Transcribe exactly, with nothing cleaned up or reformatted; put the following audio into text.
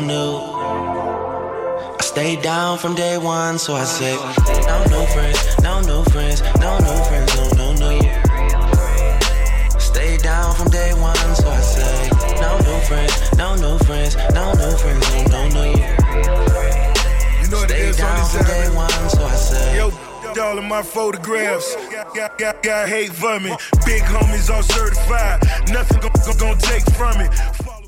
no new. I stayed down from day one, so I say, no new friends, no new friends, no new friends, no, no, no. Stay down from day one, so I say, no new friends, no new friends, no new friends, no, no, no. You know what it is on this from day one, so I say, yo, all of my photographs, got, got, got, got hate for me. Big homies all certified, nothing gon' gon' gon' take from it.